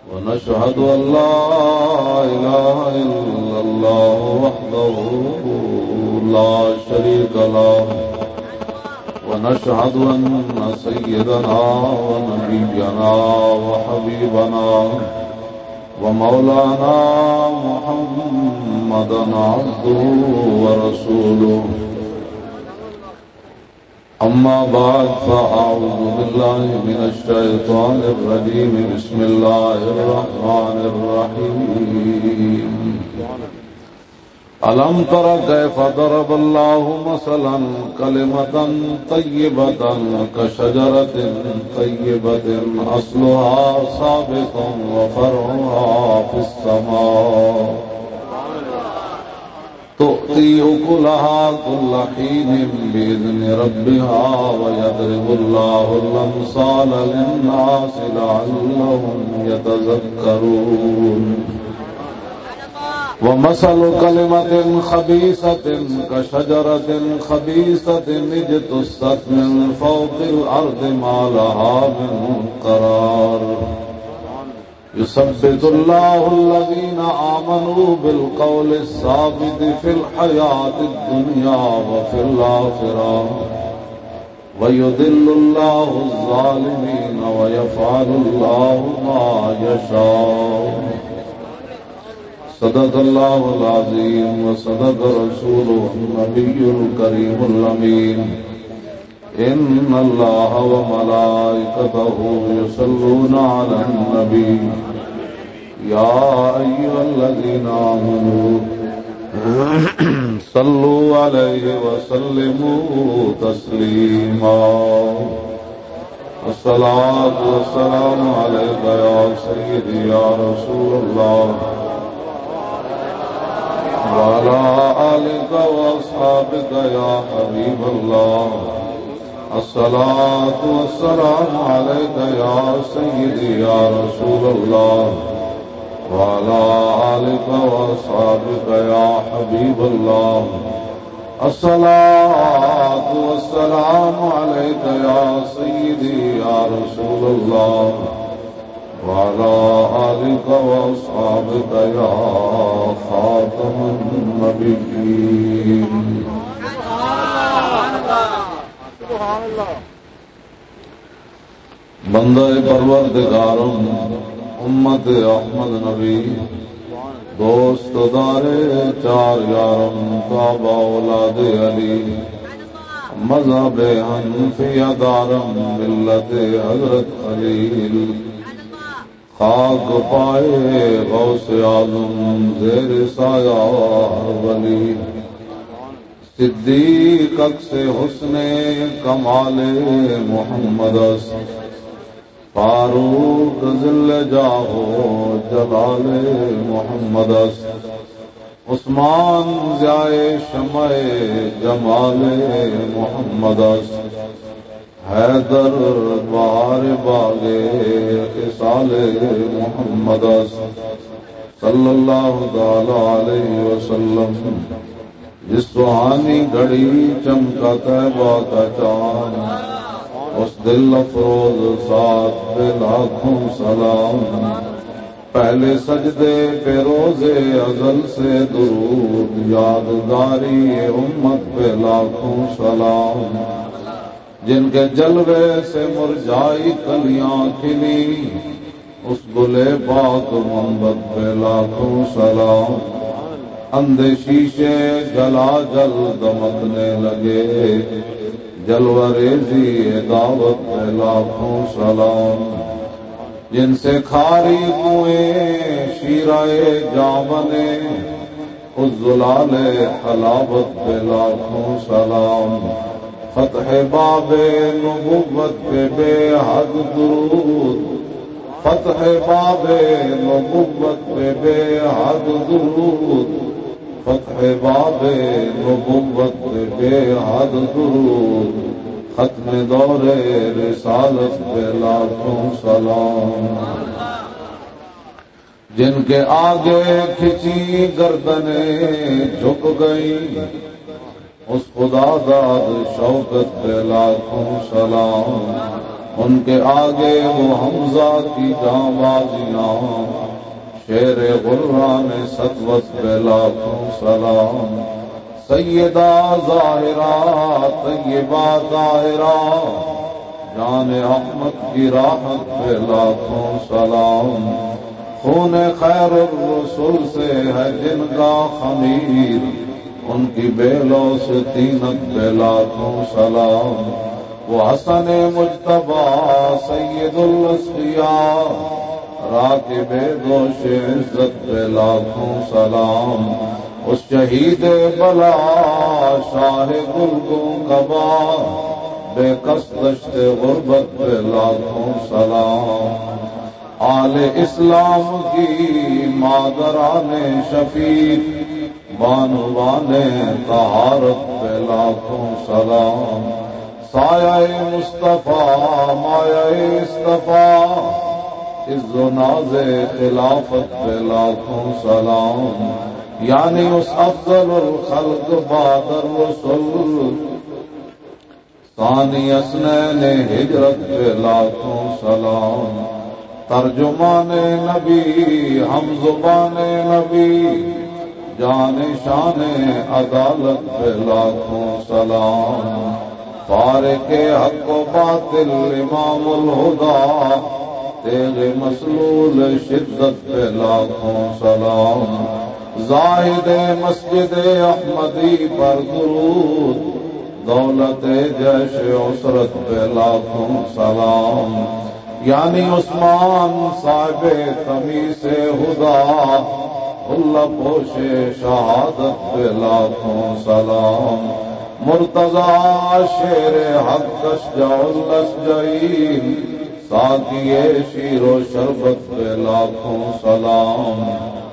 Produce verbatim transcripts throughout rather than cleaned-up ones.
ونشهد أن لا إله إلا الله وحده لا شريك له ونشهد أن سيدنا ونبينا وحبيبنا ومولانا محمدا عبده ورسوله أما بعد فأعوذ بالله من الشيطان الرجيم بسم الله الرحمن الرحيم ألم تر كيف ضرب الله مثلا كلمة طيبة كشجرة طيبة أصلها ثابت وفرعها في السماء تؤتي أكلها كل حين بإذن ربها ويضرب الله الأمثال للناس لعلهم يتذكرون ومثل كلمة خبيثة كشجرة خبيثة اجتثت من فوق الأرض ما لها من قرار يثبت الله الذين آمنوا بالقول الثابت في الحياة الدنيا وفي الآخرة ويضل الله الظالمين ويفعل الله ما يشاء صدق الله العظيم وصدق رسوله النبي الكريم الأمين إن الله وملائكته يصلون على النبي يا أيها الذين آمنوا صلوا عليه وسلموا تسليما الصلاة والسلام عليك يا سيدي يا رسول الله وعلى آلك وأصحابك يا حبيب الله الصلاة والسلام عليك يا سيدي يا رسول الله وعلى آلك وأصحابك يا حبيب الله الصلاة والسلام عليك يا سيدي يا رسول الله وعلى آلك وأصحابك يا خاتم النبيين بندہ پروردگارم امت احمد نبی دوست دارے چار یارم کعبہ اولاد علی مذہب حنفیہ دارم ملت حضرت خلیل خاک پائے غوث اعظم زیر سایہ ولی صدیق اکس حسن کمال محمد فاروق ذل جاہو جلال محمد عثمان ضیائے شمع جمال محمد حیدر بہار باغ خصال محمد صلی اللہ تعالی علیہ وسلم جس سہانی گھڑی چمکا طیبہ کا چاند اس دل افروز ساتھ پہ لاکھوں سلام پہلے سجدے پہ روزے ازل سے درود یادگاری امت پہ لاکھوں سلام جن کے جلوے سے مرجائی کلیاں کھلی اس گلے پاک محمد پہ لاکھوں سلام اندھے شیشے جلا جل دمکنے لگے جلوہ ریزی دعوت پہ لاکھوں سلام جن سے کھاری کنویں شیرائے جامنے اس زلال حلاوت پہ لاکھوں سلام فتح باب نبوت پہ بے حد درود فتح باب نبوت پہ بے حد درود فتح باب نبوت پہ بے حد درود ختم دور رسالت پہ لاکھوں سلام جن کے آگے کھچی گردنیں جھک گئی اس خدا داد شوکت پہ لاکھوں سلام ان کے آگے وہ حمزہ کی جاں بازیاں، شیر غران سطوت پہ لاکھوں سلام، سیدہ ظاہرہ طیبہ طاہرہ جان احمد کی راحت پہ لاکھوں سلام، خون خیر الرسول سے ہے جن کا خمیر، ان کی بیلوں سے تینت پہ لاکھوں سلام، وہ حسن مجتبی سید الاسقیاء راکب دوش عزت پہ لاکھوں سلام، اس شہید بلا شاہ گلگوں کبا بے کس دشت غربت پہ لاکھوں سلام، آل اسلام کی مادران شفیق بانوان طہارت پہ لاکھوں سلام، سایہ مصطفیٰ مایہ اصطفیٰ عز و ناز خلافت پہ لاکھوں سلام، یعنی اس افضل الخلق بعد الرسل ثانی اسنین ہجرت پہ لاکھوں سلام، ترجمان نبی ہم زبان نبی جان شان عدالت پہ لاکھوں سلام، فارق حق و باطل امام الہدا تیغ مسلول شدت پہ لاکھوں سلام، زاہد مسجد احمدی پر درود دولت جیش عسرت پہ لاکھوں سلام، یعنی عثمان صاحب تمیز ہدا اللہ پوش شہادت پہ لاکھوں سلام، مرتضی شیر حق اشجع الاشجعین ساقی شیر و شربت پہ لاکھوں سلام،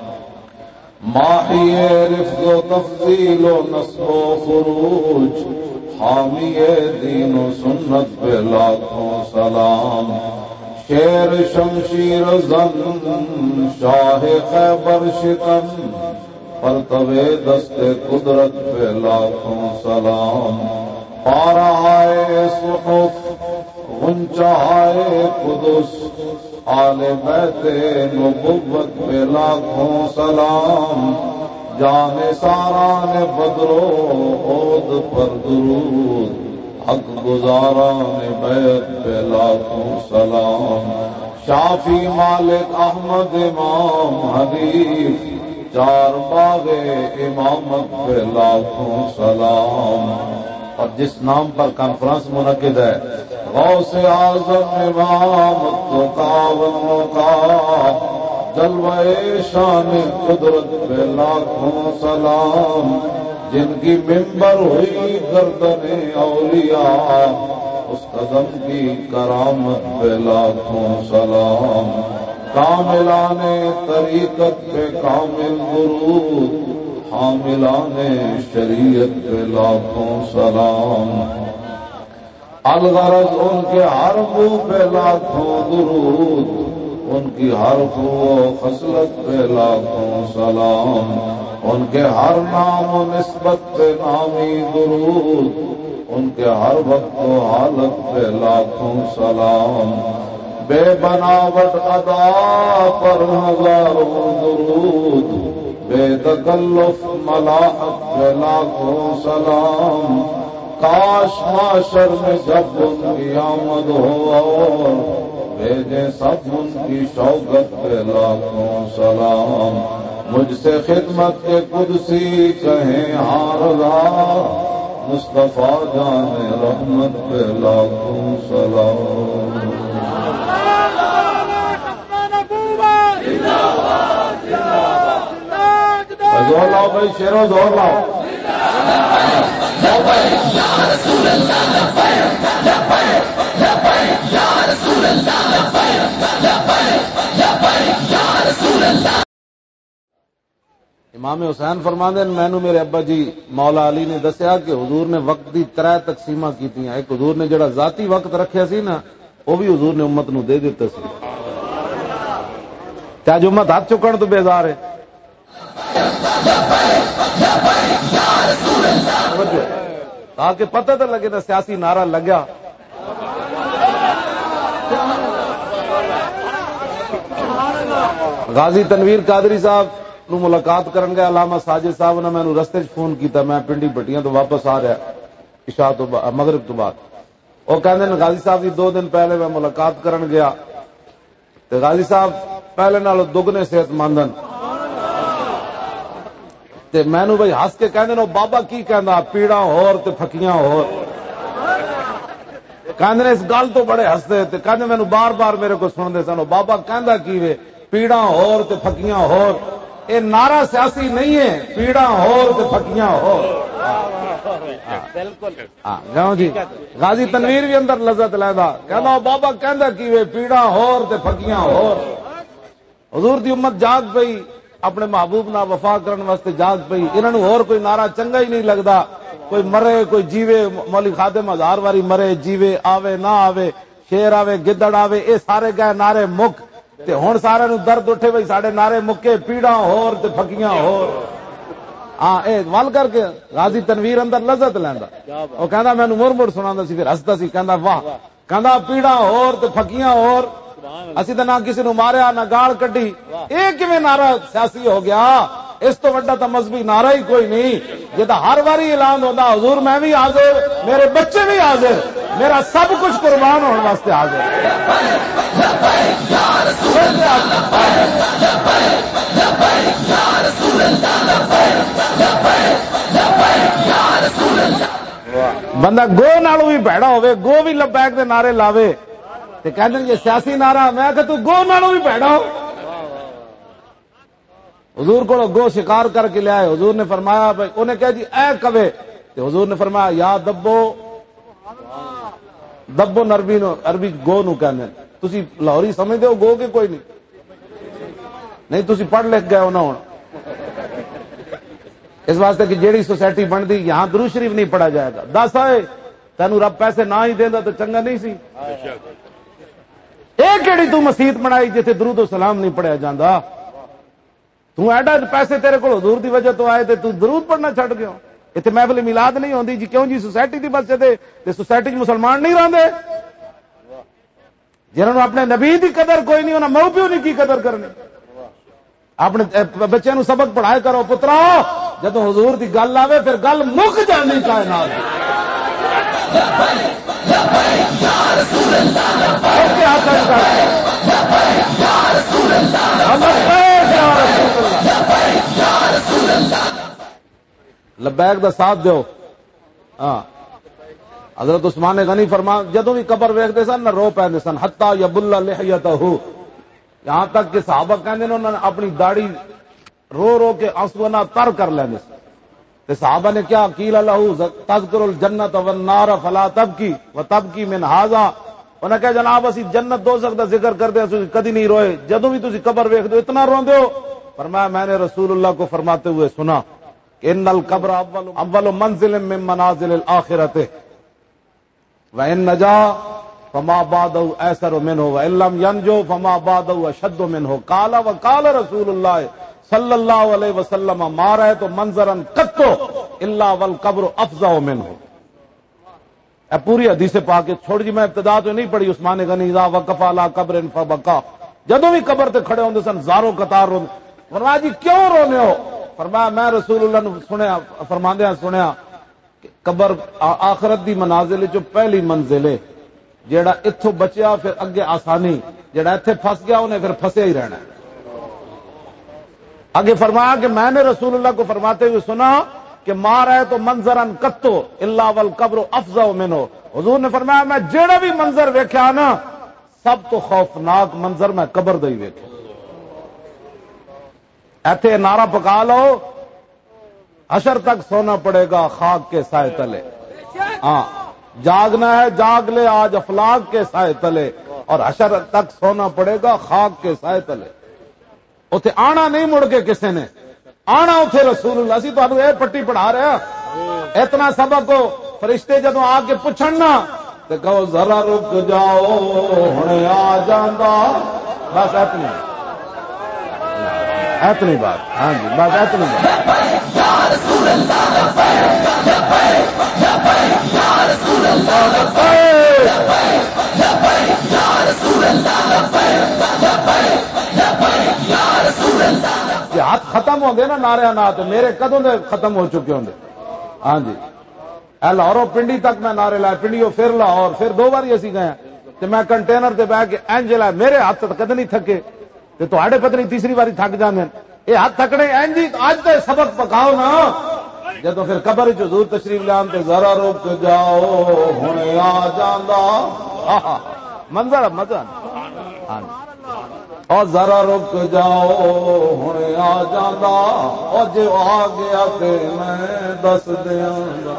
ماحی رفض و تفضیل و نصب و خروج حامی دین و سنت پہ لاکھوں سلام، شیر شمشیر زن شاہ خیبر شکن پرتو دست قدرت پہ لاکھوں سلام، پارائے صحف غنچائے قدس آل بیت نبوت پہ لاکھوں سلام، جان ساران بدرو عود پر درود حق گزاران بیت پہ لاکھوں سلام، شافی مالک احمد امام حنیف چار باغ امامت پہ لاکھوں سلام، اور جس نام پر کانفرنس منعقد ہے غوث اعظم امامت و کاون کا جلوہ شان قدرت پہ لاکھوں سلام، جن کی ممبر ہوئی گردن اولیاء اس قدم کی کرامت پہ لاکھوں سلام، کاملان طریقت پہ کامل درود حاملان شریعت پہ لاکھوں سلام، الغرض ان کے ہر منہ پہ لاکھوں درود، ان کی ہر و خصلت پہ لاکھوں سلام، ان کے ہر نام و نسبت پہ نامی درود، ان کے ہر وقت و حالت پہ لاکھوں سلام، بے بناوٹ ادا پر ہزاروں درود، بے تکلف ملاحت پہ لاکھوں سلام، کاش معاشر میں جب ان کی آمد ہو اور بھیجیں سب ان کی شوقت پہ لاکھوں سلام، مجھ سے خدمت کے قدسی کہیں ہارلا مصطفیٰ جان رحمت پہ لاکھوں سلام، زور لاؤ بھائی شیرو زور لاؤ، امام حسین فرماندے مینو میرے ابا جی مولا علی نے دسیا کہ حضور نے وقت دی ترے تقسیمہ کیتیاں، ایک حضور نے جڑا ذاتی وقت رکھیا سی نا وہ بھی حضور نے امت نو دے دیتا سی، کیا جو امت ہاتھ چکن تو بیزار ہے، تاکہ پتہ تو لگے نا سیاسی نعرہ لگا غازی تنویر قادری صاحب نو ملاقات کرن گیا علامہ ساجد صاحب نے مینوں رستے وچ فون کیتا، میں پنڈی بٹیاں تو واپس آ رہا عشاء تو مغرب تو بعد، وہ کہندے نے غازی صاحب دی دو دن پہلے میں ملاقات کرن گیا تے غازی صاحب پہلے نالوں دگنے صحت مند ہیں تے مینوں بھائی ہس کے کہندے نے بابا کی کہندا پیڑاں ہور تے پھکیاں ہور، کہندے نے اس گل تو بڑے ہسدے تے کہندے مینوں بار بار میرے کو سندے سن بابا کہندا کی وے پیڑاں ہور تے پھکیاں ہور، اے نعرہ سیاسی نہیں ہے، پیڑاں ہور تے پھکیاں ہور بالکل ہاں جی غازی تنویر بھی اندر لذت لیندا کہندا بابا کہندا کی وے پیڑاں ہور تے پھکیاں ہور۔ حضور دی امت جاگ پئی اپنے محبوب نال وفا کرن واسطے جاگ پئی، انہاں نوں ہور کوئی نعرہ چنگا ہی نہیں لگدا، کوئی مرے کوئی جیوے، مولوی خادم ہزار واری مرے جیوے آوے نہ آوے شیر آوے گدڑ آوے اے سارے گئے نعرے مک تے ہن سارے نوں درد اٹھے بھئی ساڈے نعرے مکے پیڑاں ہور تے پھکیاں ہور۔ ہاں اے ول کر کے غازی تنویر اندر لذت لیندا، او کہندا مینوں مڑ مڑ سناندا سی پھر ہسدا سی کہندا واہ کہندا پیڑاں ہور تے پھکیاں ہور، اسی تے نہ کسی نو ماریا نہ گال کڈی، اے کیویں نعرہ سیاسی ہو گیا؟ اس تو بڑا تو مذہبی نعرہ ہی کوئی نہیں جدا ہر باری اعلان ہوتا حضور میں بھی حاضر، میرے بچے بھی حاضر، میرا سب کچھ قربان ہونے واسطے حاضر۔ بندہ گو نالوں بھی بھڑا ہوئے، گو بھی لبیک دے نعرے لاوے تے کہندے یہ سیاسی نعرہ، میں کہ تو گو نالوں بھی بھڑا ہو۔ حضور کو گو شکار کر کے لے آئے، حضور نے فرمایا بھائی انہیں کہا جی اے کوے، تو حضور نے فرمایا یا دبو، دبو عربی نو عربی گو نو کہنے، تسی لاہوری سمجھتے ہو گو کے کوئی نہیں نہیں تسی پڑھ لکھ گئے ہو نہ ہونا، اس واسطے کہ جیڑی سوسائٹی بنتی یہاں درود شریف نہیں پڑھا جائے گا، دس آئے تینوں رب پیسے نہ ہی دیندا تو چنگا نہیں سی، ایک کیڑی تو مسیت بنائی جتھے درود و سلام نہیں پڑھیا جاندا، تو ایڈا پیسے تیرے کو حضور دی وجہ تو آئے تے تو درود پڑھنا چھڑ گیا، اتنے محفل میلاد نہیں ہوندی جی کیوں جی سوسائٹی دی بس تے سوسائٹی چ مسلمان نہیں رہندے، جنہوں نے اپنے نبی دی قدر کوئی نہیں، انہاں ماں پیو نے کی قدر کرنی، اپنے بچے نو سبق پڑھائے کرو پترا، جدو حضور دی گل آوے پھر گل مک جانی کائنات دی۔ لبیک دا ساتھ دیو۔ ہاں حضرت عثمان غنی فرما جدوں بھی قبر ویکھدے سن نہ رو پیندے سن حتی یبل لحیتہ، یہاں تک کہ صحابہ کہندے نے انہوں نے اپنی داڑھی رو رو کے آنسو نہ تر کر لیندے سن، تے صحابہ نے کیا قیل لہ تذکر الجنت والنار فلا تبکی وتبکی من ھذا، انہاں کہا جناب اسی جنت دوزخ دا ذکر کردے ہیں کدی نہیں روئے، جدوں بھی تسی قبر ویکھدے ہو اتنا روندے ہو؟ فرمایا میں نے رسول اللہ کو فرماتے ہوئے سنا کہ ان القبر اول اول منزل من منازل الاخرۃ وان نجا فما بعده ایسر منه وان لم ينجو فما بعده اشد منه قال وقال رسول اللہ صلی اللہ علیہ وسلم ما رأیت منظرا قط الا والقبر افظع منه۔ اے پوری حدیث پاک چھوڑ جی میں ابتدا تو نہیں پڑھی، عثمان غنی اذا وقف على قبر فبكى، جدوں بھی قبر تے کھڑے ہوندے سن زاروں قطار روندے، فرمایا جی کیوں رونے ہو؟ فرمایا میں رسول اللہ نے سنیا فرماندیاں سنیا کہ قبر آخرت دی منازل جو پہلی منزل ہے، جیڑا اتھوں بچیا پھر اگے آسانی، جیڑا ایتھے پھس گیا انہیں پھر پھسے ہی رہنا ہے۔ آگے فرمایا کہ میں نے رسول اللہ کو فرماتے ہوئے سنا کہ مار ہے تو منظرن قطو الا والقبر افظع منہ، حضور نے فرمایا میں جیڑا بھی منظر ویکھیا نا سب تو خوفناک منظر میں قبر دا ہی ویکھیا۔ ایتھے نعرہ پکا لو حشر تک سونا پڑے گا خاک کے سائے تلے، ہاں جاگنا ہے جاگ لے آج افلاک کے سائے تلے، اور حشر تک سونا پڑے گا خاک کے سائے تلے۔ اتنے آنا نہیں مڑ کے کسے نے آنا، اتنے رسول اللہ سی تو یہ پٹی پڑھا رہا اتنا سبق کو فرشتے جدو آ کے پوچھنا تو کہو ذرا رک جاؤ ہنے آ جاندہ، بس اتنی اتنی بات، ہاں جی بس اتنی بات۔ ہاتھ ختم ہو گئے نا نعرے نات میرے کدوں دے ختم ہو چکے ہوں. ہاں جی اے لاہوروں پنڈی تک میں نعرے لائے, پنڈیوں پھر لاہور, پھر دو بار اسی گئے تے میں کنٹینر تے بہ کے اینج لائے, میرے ہاتھ کدے نہیں تھکے تے تہاڈے پتہ نہیں تیسری باری تھک جاندے. یہ ہاتھ تھکنے اینج ہی اج تے سبق پکاؤ نا. جدو پھر قبر وچ حضور تشریف لے آندے ذرا رک جاؤ ہنے آ جاندا منظر مزہ. ہاں اور ذرا رک جاؤ ہنے آ جاندا, اور جو آ گیا تے میں دس دیاں گا.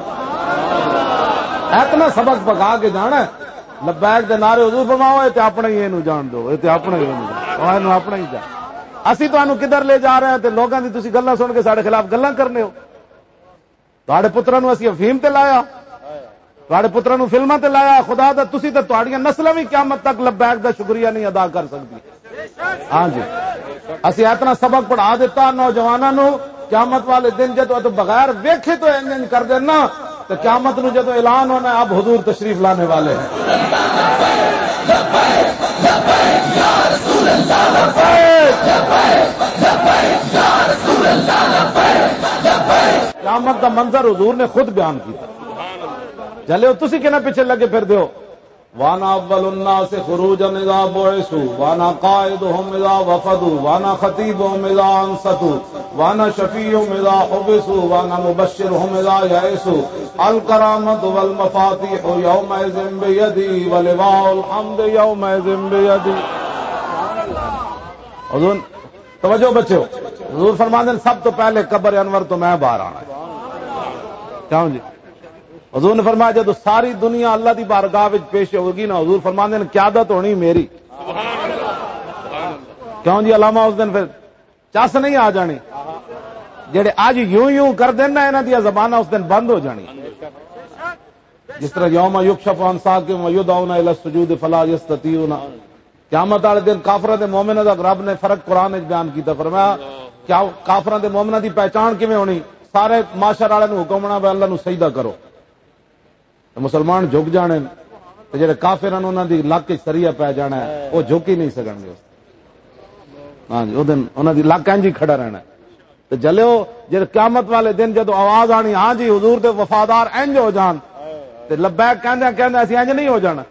اتنا سبق پکا کے جانا لبیک دے نعرے حضور فرماؤ تے اپنا ہی اینو جان دو, تے اپنا ہی اینو اپنا ہی جان. اسی تانوں کدھر لے جا رہے ہیں تے لوگاں دی تسی گلاں سن کے ساڈے خلاف گلاں کرنے ہو. تہاڈے پتراں نو اسی افہیم تے لایا, تہاڈے پتراں نو فلماں تے لایا. خدا دا تسی تے تہاڈیاں نسلاں وی قیامت تک لبیک دا شکریہ نہیں ادا کر سکدی. ہاں جی اسی اتنا سبق پڑھا دیتا نوجواناں نو, قیامت والے دن جدو تو بغیر ویکھے تو انج کر دینا تو قیامت نو جدو اعلان ہونا ہے اب حضور تشریف لانے والے ہیں. قیامت کا منظر حضور نے خود بیان کیا. چلے تسی کنا پیچھے لگے پھر دیو. وانا اول الناس خروجا اذا بعثوا وانا قائدهم اذا وفدوا وانا خطيبهم اذا انصتوا وانا شفيعهم اذا حبسوا وانا مبشرهم اذا يئسوا الكرامة والمفاتيح يومئذ بيدي ولواء الحمد يومئذ بيدي. حضور توجہ بچو, حضور فرماتے ہیں سب تو پہلے قبر انور تو میں باہر آنا ہے. کیوں جی؟ حضور نے فرمایا جب ساری دنیا اللہ دی بارگاہ وچ پیش ہوگی نا, حضور فرماندے نے قیادت ہونی میری. کیوں جی؟ علامہ اس دن پھر چس نہیں آ جانی. جڑے اج یوں یوں کر دینا انہاں دی زباناں اس دن بند ہو جانی. جس طرح یوم یکشف عن ساق ویدعون الی السجود فلا یستطیعون. قیامت والے دن کافراں تے مومناں دا رب نے فرق قرآن وچ بیان کیتا. فرمایا کیا کافراں تے مومناں دی پہچان کیویں ہونی؟ سارے معاشر والے نو حکم ہونا اللہ نو سجدہ کرو, مسلمان جھک جانے تے جڑے کافر ہیں انہاں دی لک وچ سریا پی جانا ہے, وہ جھک ہی نہیں سکن گے. ہاں جی, او دن انہاں دی لک انج ہی کھڑا رہنا. تے جلو جے قیامت والے دن جدو آواز آنی ہاں جی حضور دے وفادار انج ہو جان تے لبیک کہندے کہندے اسی انج نہیں ہو جانا.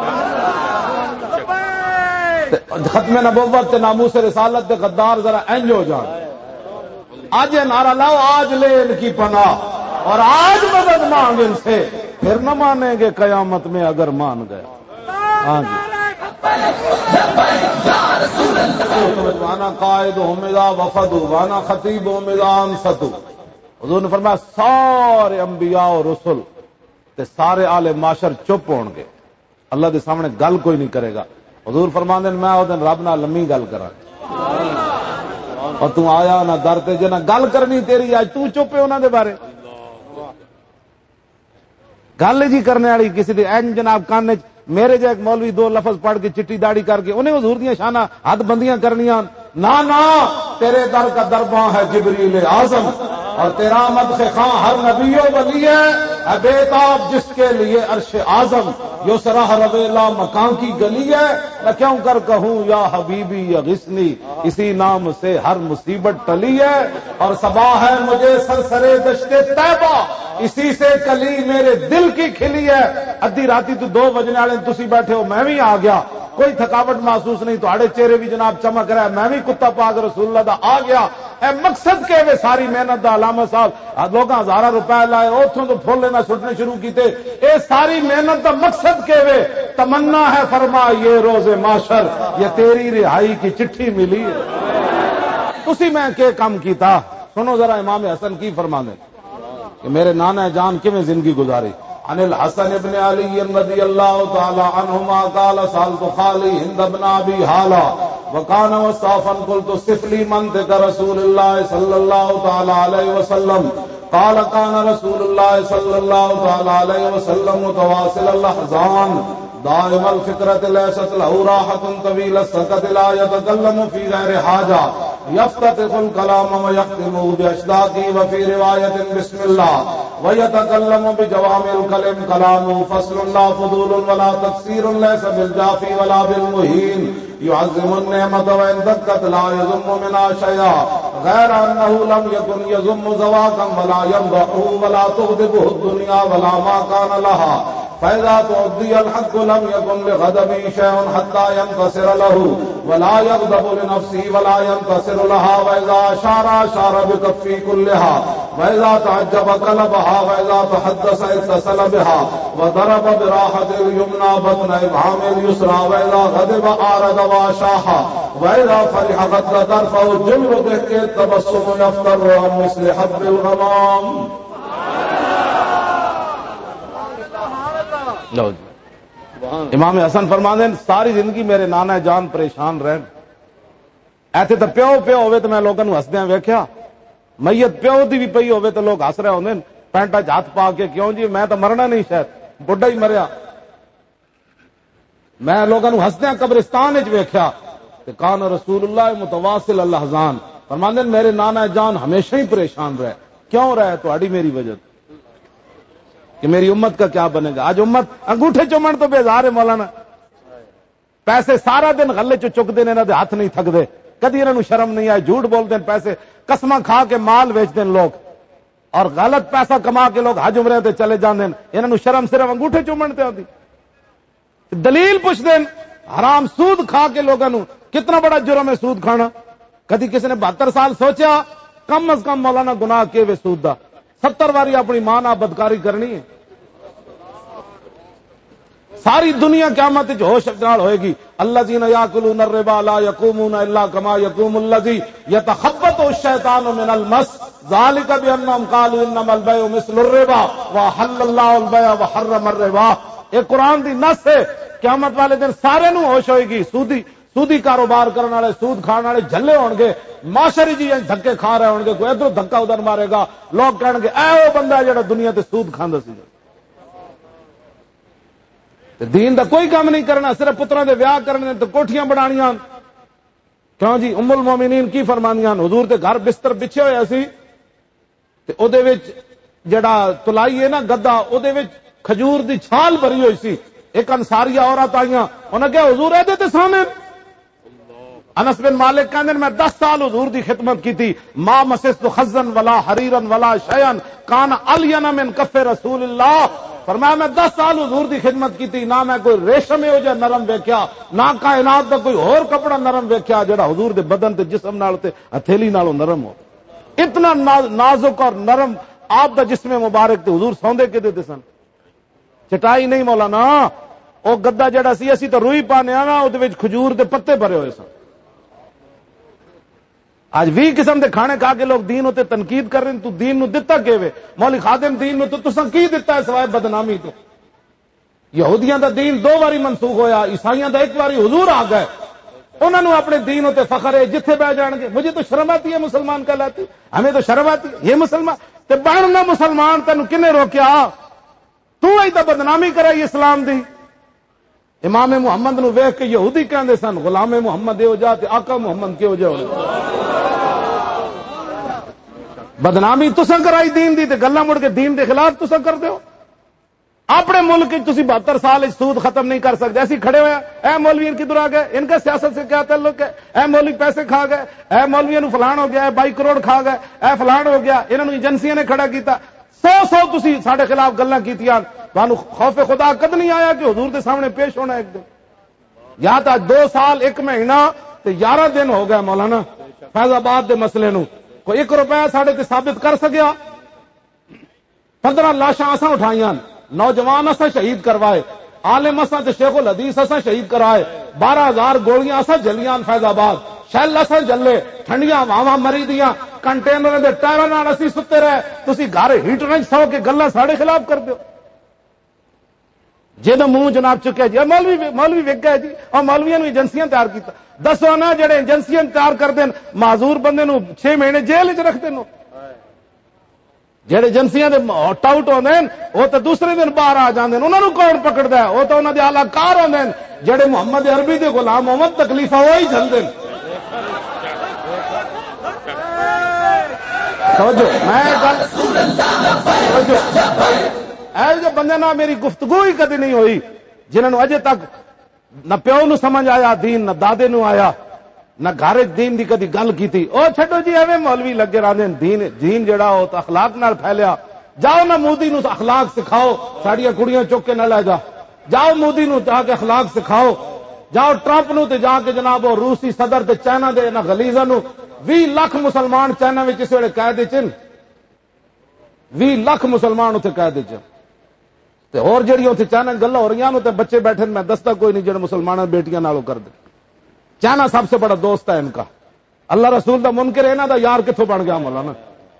ختم نبوت تے ناموس رسالت تے غدار ذرا انج ہو جان. آج نعرہ لاؤ آج لے ان کی پناہ اور آج مدد مانگ ان سے, پھر نہ مانیں گے قیامت میں اگر مان گئے. ہاں جی وانا قائدهم اذا وفدوا وانا خطیبهم اذا انصتوا. حضور نے فرمایا سارے انبیاء اور رسل تے سارے آل معاشر چپ ہون گے, اللہ دے سامنے گل کوئی نہیں کرے گا. حضور فرماندے میں او دن رب نال لمی گل کراں اور تو آیا نہ در تے جے نہ گل کرنی تیری اج تو چپ ہے انہاں دے بارے. گل جی کرنے والی کسی دے این جناب کان میرے جے ایک مولوی دو لفظ پڑھ کے چٹی داڑھی کر کے انہیں حضور دیاں شانہ حد بندیاں کرنیاں. نا نا تیرے در کا درباں ہے جبریل اعظم اور تیرا مدح خاں ہر نبی و ولی ہے بےتاب جس کے لیے عرش اعظم یو سراہ رویلا مکان کی گلی ہے. میں کیوں کر کہوں یا حبیبی یا غسنی, اسی نام سے ہر مصیبت ٹلی ہے. اور صبا ہے مجھے سرسرے دشت طیبہ, اسی سے کلی میرے دل کی کھلی ہے. ادھی راتی تو دو بجنے والے تسی بیٹھے ہو میں بھی آ گیا, کوئی تھکاوٹ محسوس نہیں, تہاڈے چہرے بھی جناب چمک رہا ہے, میں بھی کتا پاک رسول اللہ دا آ گیا. اے مقصد کے وے ساری محنت دا علامہ صاحب لوگاں ہزارہ روپے لائے اتوں تو پھول لینا چھٹنے شروع کیتے. اے ساری محنت دا مقصد کے وے تمنا ہے فرما یہ روز معاشر یہ تیری رہائی کی چٹھی ملی ہے. تسی میں کہ کام کیتا سنو ذرا امام حسن کی فرما دیں کہ میرے نانا جان کیویں زندگی گزاری. عن الحسن ابن علی رضی اللہ تعالی عنہما قال سالت خالی ہند بن ابی حالا وکان وصافا قلت صف لي منطق رسول الله صلی اللہ تعالی علیہ وسلم قال كان رسول الله صلی اللہ تعالی علیہ وسلم متواصل الاحزان دائم الفكرة ليست له راحة طويل السكت لا يتكلم في غير حاجة يفتتح الكلام ويختمه بأشداقه وفي رواية بسم الله ويتكلم بجوامع الكلم كلامه فصل لا فضول ولا تفسير ليس بالجافي ولا بالمهين يعظم النعمة وإن دكت لا يذم منها شيئا غیر انه لم يكن يذم زواكا ولا يمدحه ولا تغضبه الدنيا ولا ما كان لها فإذا تعدي الحق لم يكن لغضبه شيء حتى ينتصر له ولا يغضب لنفسه ولا ينتصر لها وإذا أشار أشار بكفه كلها وإذا تعجب قلبها وإذا تحدث اتصل بها وضرب براحة اليمنى بطن إبهام اليسرى وإذا غضب أعرض وأشاح وإذا فرح غض طرفه الجمر دیکھ کے تبسم يفتر عن مثل حب الغمام. لو جی امام حسن فرماندے ساری زندگی میرے نانا جان پریشان رہن ایتھے تو پیو پیو ہوئے تو میں لوگوں کو ہسدیا ویکھیا میت پیو دی بھی پئی ہوئے تو لوگ ہس رہے ہوندے پینٹا چ ہاتھ پا کے کیوں جی میں تو مرنا نہیں شاید بڈھا ہی مریا. میں لوگوں کو ہسدیا قبرستان وچ ویکھیا کہ کان رسول اللہ متواصل الاحزان فرماندے میرے نانا جان ہمیشہ ہی پریشان رہے. کیوں رہے؟ تہاڈی میری وجہ کہ میری امت کا کیا بنے گا. آج امت انگوٹھے چومن تو بیزار ہے مولانا. پیسے سارا دن غلے چ چکتے ہیں، انہاں دے ہاتھ نہیں تھکدے، کدی انہاں نوں شرم نہیں آئی، جھوٹ بولتے ہیں، پیسے قسماں کھا کے مال ویچتے ہیں لوگ، اور غلط پیسہ کما کے لوگ حج عمرے تے چلے جاندے ہیں. انہاں نوں شرم صرف انگوٹھے چومن تے آندی. دلیل پوچھتے ہیں حرام سود کھا کے لوگوں نوں کتنا بڑا جرم ہے سود کھانا. کدی کسی نے بہتر سال سوچا کم از کم مولانا گناہ کے وے سود دا ستر واری اپنی ماں نال بدکاری کرنی ہے. ساری دنیا قیامت وچ ہوش نال ہوئے گی. الذین یاکلون الربا لا یقومون الا کما یقوم الذی یتخبطہ الشیطان من المس ذلک بانہم قالوا انما البیع مثل الربا وحل اللہ البیع وحرم الربا. یہ قرآن دی نص ہے. قیامت والے دن سارے نو ہوش ہوئے گی. سودی سودی کاروبار کرنے والے سود کھان والے جھلے ہون گے، معاشری جی دھکے کھا رہے ہون گے، کوئی ادھر دھکا ادھر مارے گا، لوگ کہن گے اے وہ بندہ جڑا دنیا تے سود کھاندا سی. دین دا کوئی کام نہیں کرنا، صرف پتراں دے ویاہ کرنے تے کوٹھیاں بنانیاں. کیوں جی ام المومنین کی فرمانیاں حضور دے گھر بستر بچھے ہویا سی تے او دے وچ جڑا تلائی ہے نا گدا او دے وچ کھجور دی چھال بھری ہوئی سی. ایک انصاری عورت آئیاں انہاں کہا حضور اے دے تے سامنے. انس بن مالک کہندے میں دس سال حضور دی خدمت کی تھی، ما مسست خزن ولا حریرا ولا شیئا کان الین من کف رسول اللہ. فرمایا میں دس سال حضور دی خدمت کی تھی، نہ میں کوئی ریشم ہو جا نرم ویکھیا، نہ کائنات دا کوئی اور کپڑا نرم ویکھیا جڑا حضور دے بدن تے جسم نال تے ہتھیلی نالوں نرم ہو. اتنا نازک اور نرم آپ دا جسم مبارک تے حضور سوندے کدے تے سن. چٹائی نہیں مولانا، او گدا جڑا سی اسی تے روئی پانے نا او دے وچ کھجور دے پتے بھرے ہوئے سن. آج بھی قسم دے کھانے کھا کے لوگ دین ہوتے تنقید کر رہے ہیں. تو دین نو دتا کیویں؟ مولوی خادم دین نو تو تساں کی دتا ہے سوائے بدنامی تو؟ یہودیاں دا دین دو باری منسوخ ہویا، عیسائیاں دا ایک باری حضور آ گئے. انہوں نے اپنے دین ہوتے فخر ہے، جتھے بہ جان گے. مجھے تو شرم آتی ہے مسلمان کہلاتی، ہمیں تو شرم آتی ہے یہ مسلمان تے بننا مسلمان. تینوں کنے روکیا؟ تو ہی تو بدنامی کرائی اسلام دی. امام محمد نو ویکھ کے یہودی کہندے سن غلام محمد ہو جا تے آقا محمد کیوں جا. بدنامی تساں کرائی دین دی تے گلاں مڑ کے دین دے خلاف تساں کر دیو. اپنے ملک تسی بہتر سال سود ختم نہیں کر سکتے. ایسی کھڑے ہوئے اے مولوی ان کدھر آ گئے، ان کا سیاست سے کیا تعلق ہے؟ اے مولوی پیسے کھا گئے، اے مولوی نو فلان ہو گیا، اے بائی کروڑ کھا گئے، اے فلان ہو گیا، انہاں نو ایجنسیاں نے کھڑا کیتا. سو سو تسی ساڈے خلاف گلاں کیتیاں، تانوں خوف خدا کد نہیں آیا کہ حضور دے سامنے پیش ہونا ایک دن؟ یا تو دو سال ایک مہینہ تے گیارہ دن ہو گئے مولانا فیض آباد دے مسئلے نو کوئی ایک روپیہ ساڈے تے ثابت کر سکیا؟ پندرہ لاشاں اساں اٹھائیاں، نوجوان اساں شہید کروائے، عالم اساں تے شیخ الحدیث اساں شہید کرائے، بارہ ہزار گولیاں اساں جلیاں فیض آباد، شیل اساں جلے، ٹھنڈیاں واواں مری دیاں، کنٹینر دے ٹائراں نال اسی ستے رہے، تسی گھر ہیٹر وچ سو کے گلاں ساڈے خلاف کر دیو. جے منہ جناب چکے جی مولوی مولوی وک گئے جی، اور مولویاں نو ایجنسیاں تیار کیتا. دسو نا جڑے ایجنسیاں تیار کر دین معذور بندے نو چھ مہینے جیل وچ رکھ دین. جڑے ایجنسیاں دے ٹاؤٹ ہوندے ہیں وہ تو دوسرے دن باہر آ جاندے ہیں، انہاں نو کون پکڑدا ہے؟ وہ تو انہاں دے اعلی کار ہوندے ہیں. جڑے محمد عربی دے غلام محمد تکلیفاں وہی جھلدے ہیں. سمجھو میں گل ایسے جو بندے نہ میری گفتگو ہی کدی نہیں ہوئی جنہوں نے اجے تک نہ پیو نو سمجھ آیا دین، نہ دادے نو آیا، نہ گھر دین دی کدی گل کیتی. او چھڈو جی ایویں مولوی لگے رہندے دین دین جڑا ہو تو اخلاق نال پھیلیا. جاؤ نہ مودی نو اخلاق سکھاؤ, ساڈیاں کڑیاں چک کے نہ لے جا. جاؤ مودی نو جا کے اخلاق سکھاؤ. جاؤ ٹرمپ نو تے جا کے جناب وہ روسی صدر تے چائنا دے نہ غلیظاں نو. بھی لاکھ مسلمان چائنا وچ اس ویلے قید وچ ہیں, بھی لاکھ مسلمان اتنے قید وچ. تے اور جڑیاں اتنے چائنا گلاں ہو رہیاں نو تے بچے بیٹھے میں دستا کوئی نہیں جڑے مسلماناں بیٹیاں نالوں کر دے. چائنا سب سے بڑا دوست ہے ان کا. اللہ رسول دا منکر ہے انہاں دا یار کتھوں بن گیا مولانا.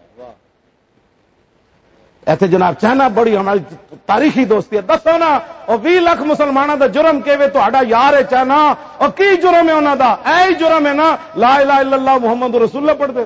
ایتھے جناب چائنا بڑی ہماری تاریخی دوستی ہے. دسو نا اور بھی لاکھ مسلمانوں دا جرم کیویں تہاڈا یار ہے چائنا, اور کی جرم ہے انہاں دا؟ اے ہی جرم ہے نا لا الہ الا اللہ محمد رسول اللہ پڑھ دے.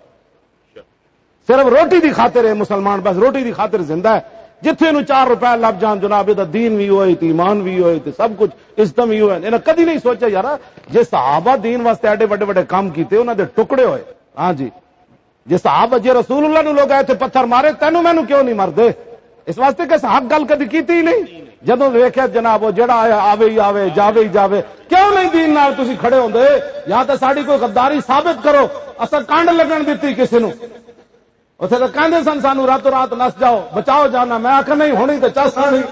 صرف روٹی دی خاطر ہے مسلمان, بس روٹی دی خاطر زندہ ہے. جتھے نو چار روپے لب جان جناب دا دین بھی ہوئے تے ایمان بھی ہوئے تے سب کچھ عزت بھی ہوئے. انہاں کدی نہیں سوچا یار جے صحابہ دین واسطے ایڈے بڑے بڑے کام کیتے انہاں دے ٹکڑے ہوئے. ہاں جی جے صحابہ جے رسول اللہ نو لوگ آئے تے پتھر مارے, تینوں مینوں کیوں نہیں مردے؟ اس واسطے کہ حق گل کدی کیتی ہی نہیں. جدوں ویکھیا جناب وہ جڑا آیا آوے ہی آوے جاوے ہی جاوے. کیوں نہیں دین نال تسی کھڑے ہوندے؟ یا تے ساڈی کوئی غداری ثابت کرو. اساں کانڈ لگن دتی کسے نو. اتنے تو کہندے سن سانو راتوں رات نس جاؤ بچاؤ جانا. میں آخر نہیں ہونی تو چس نہیں.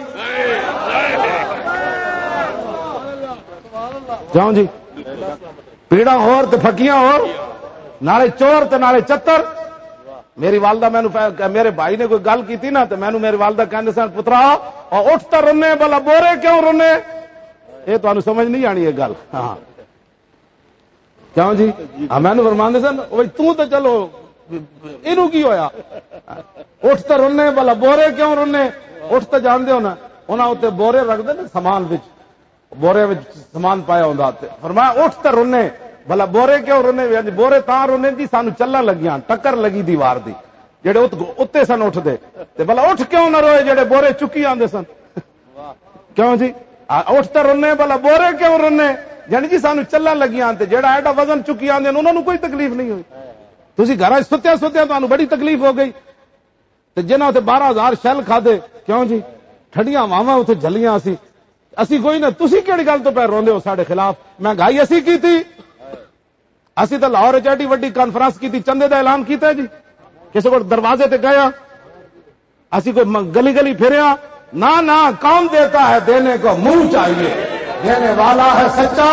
کیوں جی پیڑا ہور تے پھکیاں ہور, نالے چور تے نالے چتر. میری والدہ مینو میرے بھائی نے کوئی گل کی نا تو مینو میری والدہ کہندے سن پترا اور اٹھتا رونے بلا بورے کیوں رونے. یہ تمہیں سمجھ نہیں آنی یہ گل. ہاں کیوں جی ہاں مینو فرماندے سن تو تے چلو اینو کی ہویا اٹھتا رونے بلا بورے کیوں رونے. اٹھتا جاندے ہو نا انہاں اتنے بورے رکھتے نا سامان وچ, بورے وچ سامان پایا ہوندا. فرمایا اٹھتا رونے بلا بورے کیوں رونے. بورے تاں رونے جی سانو چلن لگیاں ٹکر لگی دیوار دی جڑے اتنے سن اٹھ دے تے بلا اٹھ کیوں نہ روئے جڑے بورے چکی آندے سن. کیوں جی اٹھتا رونے بلا بورے کیوں رونے. یعنی جی سانو چلن لگیاں تے جڑا ایڈا وزن چکی آندے انہاں نوں کوئی تکلیف نہیں ہوئی. تسی گھر ستیا ستیا تمہیں بڑی تکلیف ہو گئی. تے جنہاں تے بارہ ہزار شیل کھادے. کیوں جی ٹھڈیاں واواں اتنے جلیاں اسی اسی کوئی نہ. تسی کیڑی گل تو پہ روندے ہو ساڈے خلاف؟ مہنگائی اسی کیتی. اسی تو لاہور ایڈی وڈی کانفرنس کی چندے دا اعلان کیتا جی. کسی کو دروازے تے گیا اسی کوئی گلی گلی پھریا نہ نہ. کون دیتا ہے دینے کو منہ چاہیے, دینے والا ہے سچا.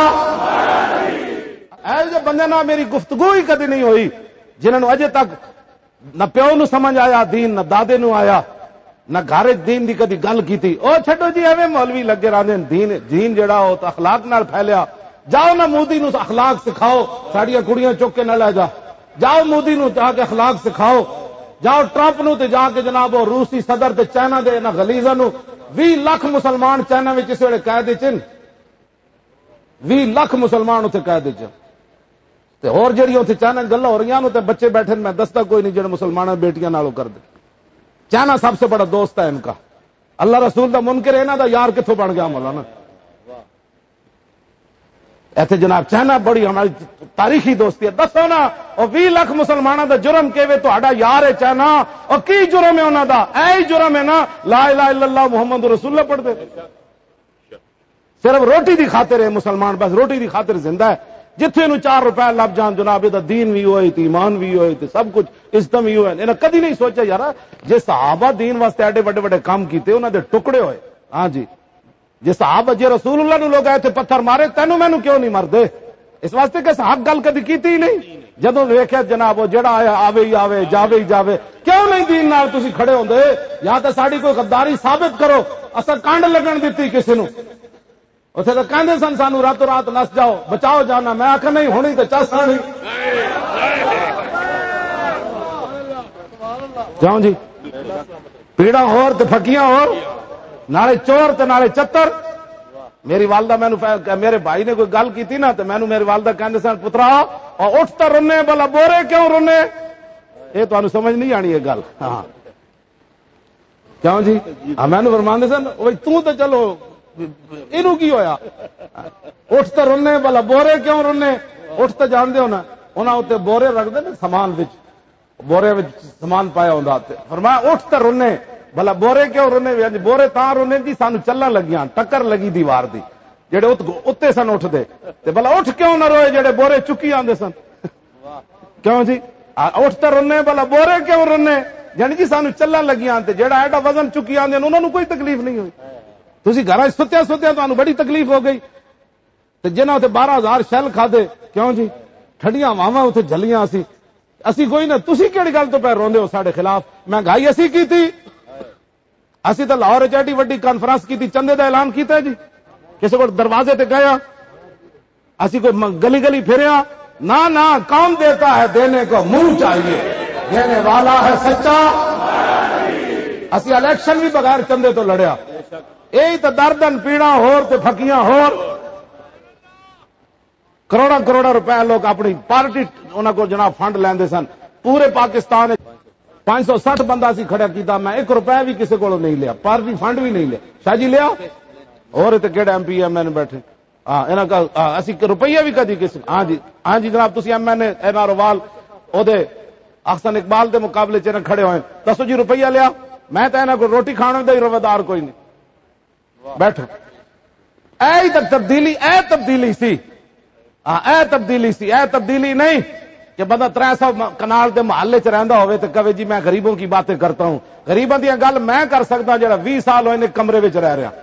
ایسے بندے نہ میری گفتگو ہی کدی نہیں ہوئی جنہوں نے اجے تک نہ پیو نو سمجھ آیا دین, نہ دادے نو آیا, نہ گھر دین دی کدی گل کیتی. او چھڈو جی ایویں مولوی لگے رہندے دین دین جڑا ہو تو اخلاق نال پھیلیا. جاؤ نہ مودی نو اخلاق سکھاؤ, ساڈیاں کڑیاں چک کے نہ لے جا. جاؤ مودی نو جا کے اخلاق سکھاؤ. جاؤ ٹرمپ نو تے جا کے جناب وہ روسی صدر تے چائنا دے نہ غلیظاں نو. بھی لاکھ مسلمان چائنا وچ اس ویلے قید وچ ہیں, بھی لاکھ مسلمان اتنے قید وچ. تے اور جڑیاں اتنے چائنا گلاں ہو رہیاں نو تے بچے بیٹھے میں دستا کوئی نہیں جڑے مسلماناں بیٹیاں نالوں کر دے. چائنا سب سے بڑا دوست ہے ان کا. اللہ رسول دا منکر ہے انہاں دا یار کتھوں بن گیا مولانا. ایتھے جناب چائنا بڑی ہماری تاریخی دوستی ہے. دسو نا اور بھی لاکھ مسلمانوں دا جرم کیویں تہاڈا یار ہے چائنا, اور کی جرم ہے انہاں دا؟ اے ہی جرم ہے نا لا الہ الا اللہ محمد رسول اللہ پڑھ دے. صرف روٹی دی خاطر ہے مسلمان, بس روٹی دی خاطر زندہ ہے. جتھے نو چار روپے لب جان جناب دا دین بھی ہوئے تے ایمان بھی ہوئے تے سب کچھ عزت بھی ہوئے. انہاں کدی نہیں سوچا یار جے صحابہ دین واسطے ایڈے بڑے بڑے کام کیتے انہاں دے ٹکڑے ہوئے. ہاں جی جے صحابہ جے رسول اللہ نو لوگ آئے تے پتھر مارے, تینوں مینوں کیوں نہیں مردے؟ اس واسطے کہ حق گل کدی کیتی ہی نہیں. جدوں ویکھیا جناب وہ جڑا آیا آوے ہی آوے جاوے ہی جاوے. کیوں نہیں دین نال تسی کھڑے ہوندے؟ یا تے ساڈی کوئی غداری ثابت کرو. اساں کانڈ لگن دتی کسے نو. اتنے تو کہندے سن سانو راتوں رات نس جاؤ بچاؤ جانا. میں آخر نہیں ہونی تو چس نہیں. کیوں جی پیڑا ہور تے پھکیاں ہور, نالے چور تے نالے چتر. میری والدہ مینو میرے بھائی نے کوئی گل کی نا تو مینو میری والدہ کہندے سن پترا اور اٹھتا رونے بلا بورے کیوں رونے. یہ تمہیں سمجھ نہیں آنی یہ گل. ہاں کیوں جی ہاں مینو فرماندے سن تو تے چلو اینو کی ہویا اٹھتا رونے بلا بورے کیوں رونے. اٹھتا جاندے ہو نا انہاں اتنے بورے رکھتے نا سامان وچ, بورے وچ سامان پایا ہوندا. فرمایا اٹھتا رونے بلا بورے کیوں رونے. بورے تاں رونے جی سانو چلن لگیاں ٹکر لگی دیوار دی جڑے اتنے سن اٹھتے تے بلا اٹھ کیوں نہ روئے جڑے بورے چکی آندے سن کیوں جی اٹھتے رونے بلا بورے کیوں رونے جانی جی سانو چلن لگیاں تے جڑا ایڈا وزن چکی آندے انہوں نے کوئی تکلیف نہیں ہوئی تسی گھر ستیا ستیا تمہیں بڑی تکلیف ہو گئی تے جنہاں تے بارہ ہزار شیل کھادے کیوں جی ٹھنڈیاں واواں اتنے جلیاں اسی اسی کوئی نہ تسی کیڑی گل تو پہ روندے ہو ساڈے خلاف مہنگائی اسی کی تھی اسی تو لاہور ایڈی وڈی کانفرنس کی تھی چندے دا اعلان کیتا جی کسی کو دروازے تے گیا اسی کو گلی گلی پھریا نہ نہ کون دیتا ہے دینے کو منہ چاہیے دینے والا ہے سچا اسی الیکشن بھی بغیر چندے تو لڑیا یہی تو دردن پیڑا ہور تے پھکیاں ہور کروڑا کروڑا روپے لوگ اپنی پارٹی انہوں کو جناب فنڈ لیندے سن پورے پاکستان پانچ سو سٹھ بندہ سی کھڑا کیتا میں ایک روپے بھی کسی کو نہیں لیا پارٹی فنڈ بھی نہیں لیا شاہ جی لیا اور تے کہڑے ایم پی ایم این بیٹھے ہاں انہاں کا اسی روپیہ بھی کدی کسی ہاں جی ہاں جی جناب تسی M N A N R وال او دے احسن اقبال دے مقابلے چ کھڑے ہوئے دسو جی روپیہ لیا میں تے انہاں کو روٹی کھانے دا ہی روادار کوئی نہیں بیٹھو اے تک تبدیلی اے تبدیلی سی ہاں اے تبدیلی سی اے تبدیلی نہیں کہ بندہ تر سو کنال دے محلے چ رہندا ہوئے تے کہے جی میں غریبوں کی باتیں کرتا ہوں غریباں دی گل میں کر سکدا جڑا بیس سال ہوئے نے کمرے وچ رہ رہا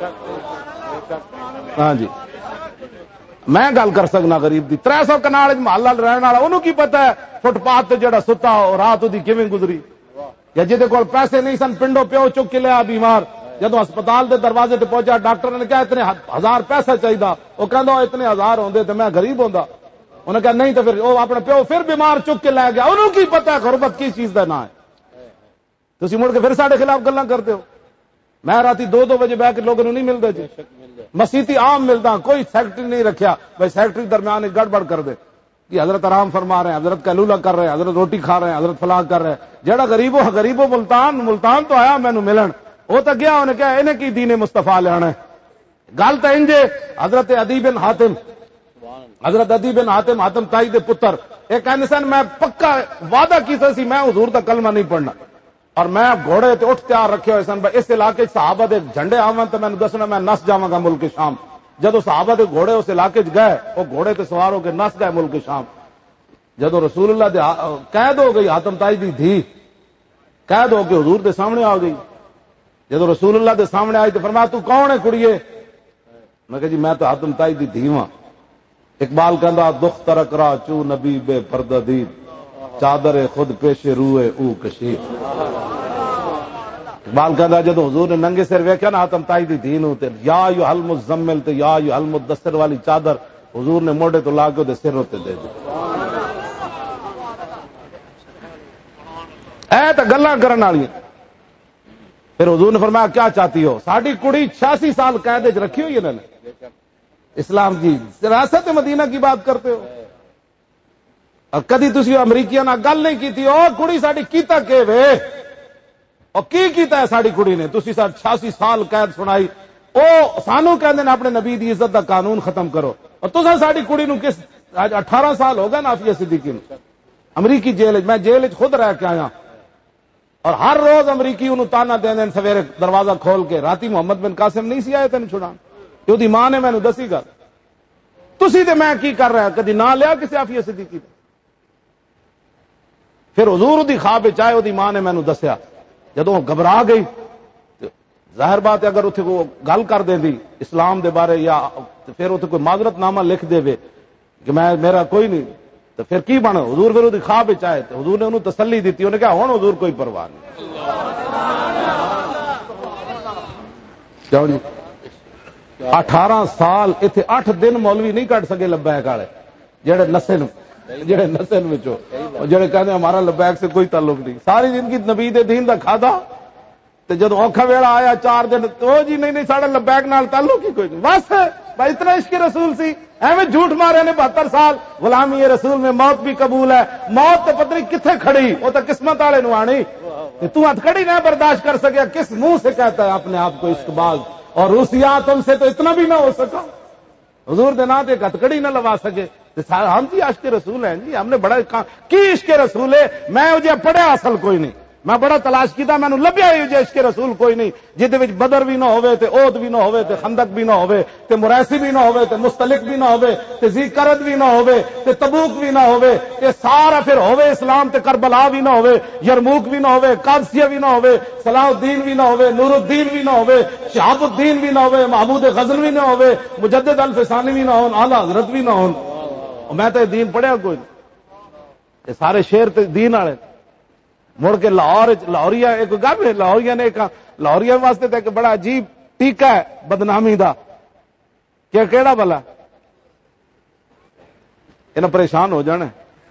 ہاں جی میں گل کر سکنا غریب دی تر سو کنال محلہ رہن والا انہوں کی پتہ ہے فٹ پاتھ تے جڑا ستا رات دی کیویں گزری یا جہدے کول پیسے نہیں سن پنڈوں پیو چک کے لیا بیمار جدو ہسپتال دے دروازے تے پہنچا ڈاکٹر نے کہا اتنے ہزار پیسہ چاہیے وہ کہندا اتنے ہزار ہوندے تے میں غریب ہوندا انہیں کہا نہیں تو پھر وہ اپنے پیو پھر بیمار چک کے لے گیا انہوں کی پتہ ہے غربت کس چیز کا نام ہے تسی مڑ کے پھر ساڈے خلاف گلاں کرتے ہو میں راتی دو دو بجے بہ کے لوگوں نہیں ملتا جی مسیتی عام ملتا کوئی سیکٹری نہیں رکھیا بھائی سیکٹری درمیان ایک گڑبڑ کر دے کہ حضرت آرام فرما رہے ہیں حضرت کلولہ کر رہے ہیں حضرت روٹی کھا رہے ہیں حضرت فلاح کر رہے ہیں جہاں غریبو غریبو ملتان ملتان تو آیا مینوں ملن وہ تو گیا انہیں کیا انہیں کی دین مصطفیٰ لے آنا گل تو انجے حضرت عدی بن حاتم حضرت عدی بن حاتم حاتم تائی دے پتر یہ کہنے سن میں پکا وعدہ کیتا سی میں حضور دا کلمہ نہیں پڑھنا اور میں گھوڑے تے اٹھ تیار رکھے ہوئے سن اس علاقے صحابہ دے جھنڈے آون تو میں نے دسنا میں نس جاواں گا ملک شام جدو صحابہ دے گھوڑے اس علاقے گئے وہ گھوڑے تے سوار ہو کے نس گئے ملک شام جدو رسول اللہ دے قید ہو گئی حاتم تائی دی دھی قید ہو کے حضور دے سامنے آ گئی جدو رسول اللہ دے سامنے آئی تو فرمایا تو کون ہے کڑیے میں کہا جی میں تو حاتم تائی دی دھی ہاں اقبال کہندا دکھ ترک را چو نبی بے پردہ دید چادر خود پیش روئے او کشید اقبال کہندا جدو حضور نے ننگے سر ویکھیا نا حاتم تائی دی دھی نو تے یا ایھا المزمل تے یا ایھا المدثر والی چادر حضور نے موڑے تو لا کے دے سر تے دے دی اے تے گلاں کرن والی پھر حضور نے فرمایا کیا چاہتی ہو ساڈی کڑی چھیاسی سال قید وچ رکھی ہوئی انہوں نے اسلام کی سیاست مدینہ کی بات کرتے ہو اور کدی تسی امریکیاں نال گل نہیں کیتی او کڑی ساڈی کیتا کہ وے اور کی کیتا ہے ساڈی کڑی نے تسی ساڈ چھیاسی سال قید سنائی او سانو کہندے نے اپنے نبی دی عزت دا قانون ختم کرو اور تساں ساڈی کڑی نو کس اج اٹھارہ سال ہو گئے نافیہ صدیقی نو امریکی جیل میں جیل وچ خود رہ کے آیا اور ہر روز امریکی انہوں تانا دین دین سویرے دروازہ کھول کے راتی محمد بن قاسم نہیں سی آئے تین چھڑان یہ دی ماں نے میں نے دسی گا تسی تے میں کی کر رہا کدی نہ لیا کسی آفیہ صدیقی پھر حضور دی خواب چاہے وہ دی ماں نے میں نے دسیا جدو گھبرا گئی ظاہر بات ہے اگر اتنے کو گل کر دیں دی اسلام دے بارے یا پھر اتنے کوئی معذرت نامہ لکھ دے وے کہ میں میرا کوئی نہیں تو پھر کی بنا حضور پھر وہ خواب چاہے تو حضور نے انہوں تسلی دیتی انہیں کہا ہوں حضور کوئی پرواہ نہیں کیوں جی اٹھارہ سال اتنے اٹھ دن مولوی نہیں کٹ سکے لبیک والے جڑے نسے جڑے نسل میں جڑے کہتے ہمارا لبیک سے کوئی تعلق نہیں ساری زندگی نبی دے دین دا کھادا تے جب اوکھا ویڑا آیا چار دن تو جی نہیں نہیں ساڑا لبیک نال تعلق ہی کوئی نہیں بس بھائی اتنا عشق رسول سی ایویں جھوٹ مارے نے بہتر سال غلامی رسول میں موت بھی قبول ہے موت تو پتہ نہیں کتنے کھڑی وہ تو قسمت والے نو آنی تو ہتھ کھڑی نہ برداشت کر سکیا کس منہ سے کہتا ہے اپنے آپ کو عشق باز اور روسیا تم سے تو اتنا بھی نہ ہو سکا حضور دے نام ایک ہتھکڑی نہ لوا سکے ہم جی عشق رسول ہیں جی ہم نے بڑا کی عشق رسول ہے میں مجھے پڑھیا اصل کوئی نہیں میں بڑا تلاش کیتا مینوں لبیا ہی جے عشق رسول کوئی نہیں جہدے وچ بدر بھی نہ ہوے تے احد بھی نہ ہوے تے خندق بھی نہ ہوے تے مریسی بھی نہ ہوے تے مستلق بھی نہ ہوے تے ذی قرد بھی نہ ہوے تے تبوک بھی نہ ہوے تے سارا پھر ہوے اسلام تے کربلا بھی نہ ہوے یرموک بھی نہ ہوے قادسیہ بھی نہ ہوے صلاح الدین بھی نہ ہوے نور الدین بھی نہ ہوے شہاب الدین بھی نہ ہوے محمود غزنوی نہ ہوے مجدد الفسانی بھی نہ ہون اعلی حضرت بھی نہ ہون میں تے دین پڑھیا کوئی یہ سارے شیر تے دین والے مڑ کے لاہور لاہوریا ایک گل ہے لاہوریا نے ایک لاہوریا واسطے تے ایک بڑا عجیب ٹیکا ہے بدنامی دا کہ کیڑا بلا انہیں پریشان ہو جانا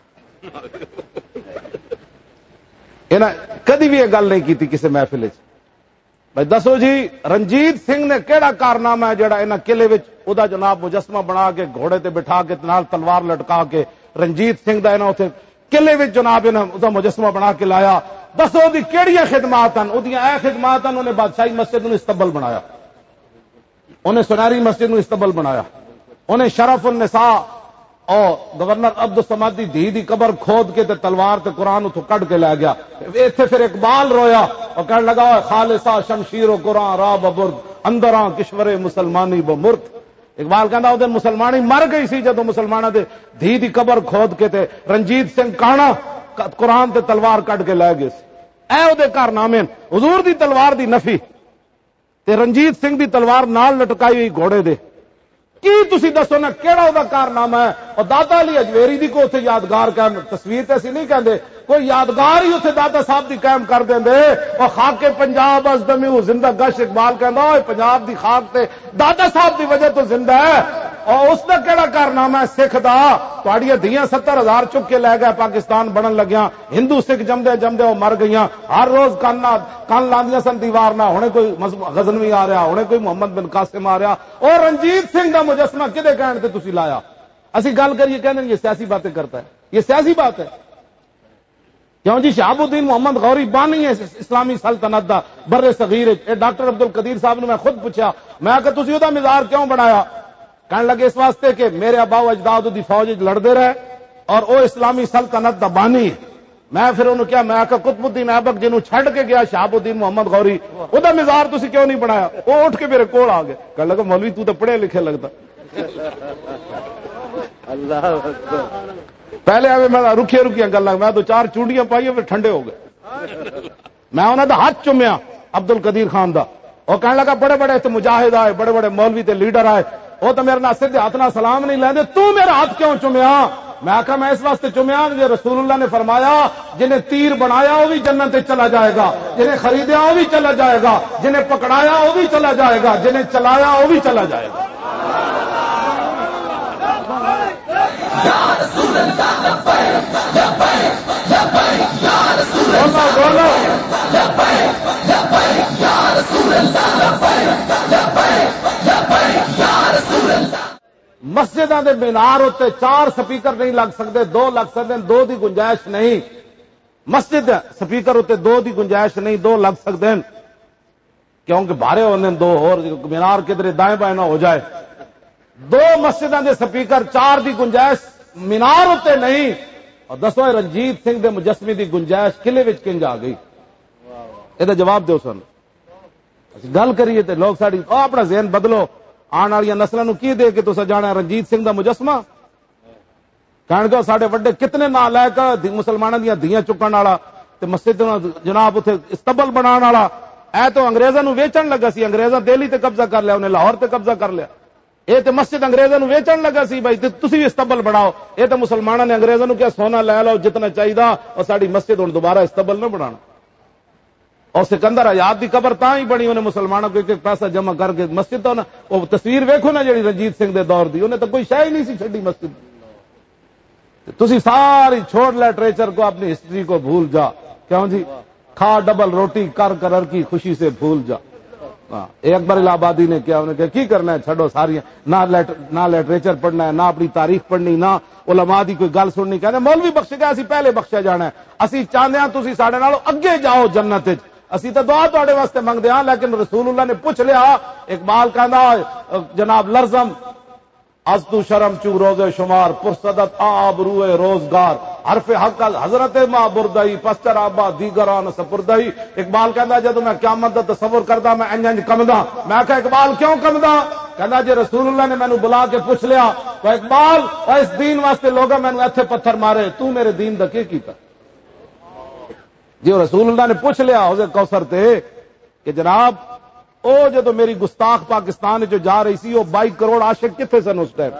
انہیں کدی بھی یہ گل نہیں کی کسی محفل بھائی دسو جی رنجیت سنگھ نے کیڑا کارنامہ ہے جڑا انہیں قلعے وچ او دا جناب مجسمہ بنا کے گھوڑے تے بٹھا کے نال تلوار لٹکا کے رنجیت سنگھ دا انہیں اتنے قلعے وچ جناب انہیں مجسمہ بنا کے لایا دسو دی کیڑیاں خدمات ہیں اودیاں اے خدمات ہیں انہیں بادشاہی مسجد نو استقبال بنایا انہیں سنہری مسجد نو استقبال بنایا انہیں شرف النساء اور گورنر عبد الصمد دی دھی دی قبر کھود کے تے تلوار تے قرآن اتوں کٹ کے لے گیا ایتھے پھر اقبال رویا اور کہنے لگا خالصہ شمشیر و قرآن را ببرد اندراں کشور مسلمانی بمرد اقبال کہندا او دن مسلمانی مر گئی سی جدوں مسلماناں دے دھی دی قبر کھود کے تے رنجیت سنگھ کانا قرآن تے تلوار کٹ کے لے گئے سی اے او دے کارنامے حضور دی تلوار دی نفی تے رنجیت سنگھ دی تلوار نال لٹکائی ہوئی گھوڑے دے کی تسی دسو نا کیڑا او دا کارنامہ ہے اور داتا علی اجویری دی کو اتنے یادگار قائم تصویر تے اسی نہیں کہندے کوئی یادگار ہی اتنے داتا صاحب دی قائم کر دیں دے اور خاک پنجاب از دمی زندہ گش اقبال کہندا اوے پنجاب دی خاک تے داتا صاحب دی وجہ تو زندہ ہے اور اس دا کیڑا کارنامہ ہے سکھ دا تہاڈیاں دھیاں ستر ہزار چک کے لے گئے پاکستان بنن لگیاں ہندو سکھ جمدے جمدے وہ مر گئیاں ہر روز کان کان لاندیاں سن دیوار نہ ہونے کوئی غزنوی آ رہا ہونے کوئی محمد بن قاسم آ رہا اور رنجیت سنگھ دا مجسمہ کدے کہن تے تسی لایا اسی گل کریے کہنے یہ سیاسی باتیں کرتا ہے یہ سیاسی بات ہے کیوں جی شہاب الدین محمد غوری بانی ہے اسلامی سلطنت دا بر صغیر ڈاکٹر عبد القدیر صاحب نے میں خود پوچھا میں کہ تسی دا مزار کیوں بنایا کہنے لگے اس واسطے کہ میرے ابا و اجداد دی فوج لڑتے رہے اور وہ اسلامی سلطنت دا بانی میں پھر انہوں کیا میں کہ قطب الدین ایبک جنہوں چھڑ کے گیا شہاب الدین محمد غوری وہ دا مزار تسی کیوں نہیں بنایا وہ اٹھ کے میرے کول آ گئے کہنے لگا مولوی تو تو پڑھے لکھے لگتا اللہ پہلے آئے میں رکھیا رکھیا گلا میں دو چار چونڈیاں پائی پھر ٹھنڈے ہو گئے میں انہوں دا ہاتھ چومیا عبد القدیر خان دا اور کہنے لگا بڑے بڑے تے مجاہد آئے بڑے بڑے مولوی تے لیڈر آئے وہ تو میرے نہ سیدھے ہاتھ نہ سلام نہیں لیندے تو میرا ہاتھ کیوں چومیا میں آخا میں اس واسطے چومیا کہ رسول اللہ نے فرمایا جنہیں تیر بنایا وہ بھی جنت چلا جائے گا جنہیں خریدیا وہ بھی چلا جائے گا جنہیں پکڑایا وہ بھی چلا جائے گا جنہیں چلایا وہ بھی چلا جائے گا مسجدوں کے مینار اتنے چار سپیکر نہیں لگ سکتے دو لگ سکتے دو دی گنجائش نہیں مسجد سپیکر اتنے دو دی گنجائش نہیں دو لگ سکتے ہیں کیونکہ بارے ہونے دو اور مینار کدھر دائیں بائیں نہ ہو جائے دو مسجدوں کے سپیکر چار دی گنجائش مینار اتنے نہیں اور دسو رنجیت سنگھ دے مجسمے دی گنجائش قلعے وچ کنج آ گئی یہ جواب دو سن گل کریے تے لوگ ساری اپنا ذہن بدلو آنے والی نسلوں کی دے کے تو جانا رنجیت سنگھ دا مجسمہ کہنے کہ سارے وڈے کتنے نا لے کر مسلمانوں دیا دھیاں چکن والا تے مسجد جناب اتنے استبل بنا والا اے تو انگریزوں نو ویچن لگا سی انگریزاں دہلی تے قبضہ کر لیا انہیں لاہور تے قبضہ کر لیا یہ تو مسجد انگریزوں نو ویچن لگا سی بھائی تسی بھی استبل بناؤ یہ تو مسلمانوں نے انگریزوں نو کیا سونا لے لو جتنا چاہیے اور ساری مسجد ہوں دوبارہ استبل نہ بنانا اور سکندر آزاد دی قبر تاں ہی بنی انہیں مسلمانوں کو ایک ایک پیسہ جمع کر کے مسجد تو نا وہ تصویر ویکھو نا جڑی رنجیت سنگھ دے دور دی انہیں تو کوئی شے ہی نہیں سی چھڈی مسجد تسی ساری چھوڑ لٹریچر کو اپنی ہسٹری کو بھول جا کیوں جی کھا ڈبل روٹی کر کرر کی خوشی سے بھول جا اکبر الہ آبادی نے کیا انہیں کہ کی کرنا ہے چھڈو ساری نہ لٹریچر پڑھنا ہے نہ اپنی تاریخ پڑھنی نہ علماء دی کوئی گل سننی کہنے مولوی بخش گیا اسی پہلے بخشیا جانا ہے اسی چاہتے ہیں تسی ساڈے نالوں اگے جاؤ جنت وچ اسی تو دعا تواڈے واسطے منگدے ہاں لیکن رسول اللہ نے پوچھ لیا اقبال کہندا جناب لرزم از تو شرم چو روز شمار پرصدت آب روئے روزگار حرف حق حضرت ماں بردئی پسچر آبا دیگران سپردئی. اقبال کہندا جدوں میں قیامت دا تصور کردا میں انج انج کمدا. میں کہا اقبال کیوں کمدا؟ کہندا جی رسول اللہ نے مینوں بلا کے پوچھ لیا تو اقبال اور اس دین واسطے لوگا مینوں ایتھے پتھر مارے تو میرے دین دا کی کیتا؟ جی رسول اللہ نے پوچھ لیا حوض کوثر تے کہ جناب او جدو میری گستاخ پاکستان جو جا رہی سی وہ بائی کروڑ عاشق کتنے سن اس ٹائم؟